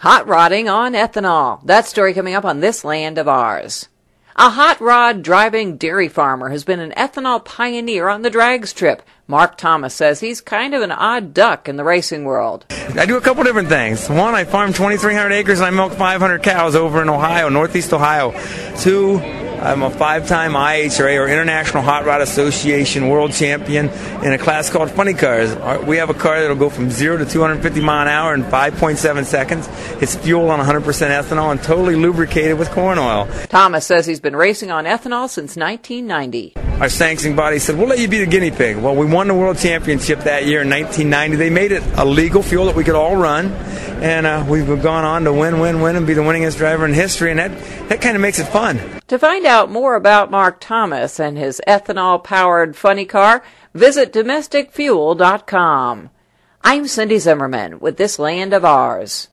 Hot rodding on ethanol. That story coming up on This Land of Ours. A hot rod driving dairy farmer has been an ethanol pioneer on the drag strip. Mark Thomas says he's kind of an odd duck in the racing world. I do a couple different things. One, I farm 2,300 acres and I milk 500 cows over in Ohio, northeast Ohio. Two, I'm a 5-time IHRA, or International Hot Rod Association world champion in a class called funny cars. We have a car that'll go from 0 to 250 mile an hour in 5.7 seconds. It's fueled on 100% ethanol and totally lubricated with corn oil. Thomas says he's been racing on ethanol since 1990. Our sanctioning body said, we'll let you be the guinea pig. Well, we won the world championship that year in 1990. They made it a legal fuel that we could all run. And we've gone on to win, and be the winningest driver in history. And that kind of makes it fun. To find out more about Mark Thomas and his ethanol-powered funny car, visit domesticfuel.com. I'm Cindy Zimmerman with This Land of Ours.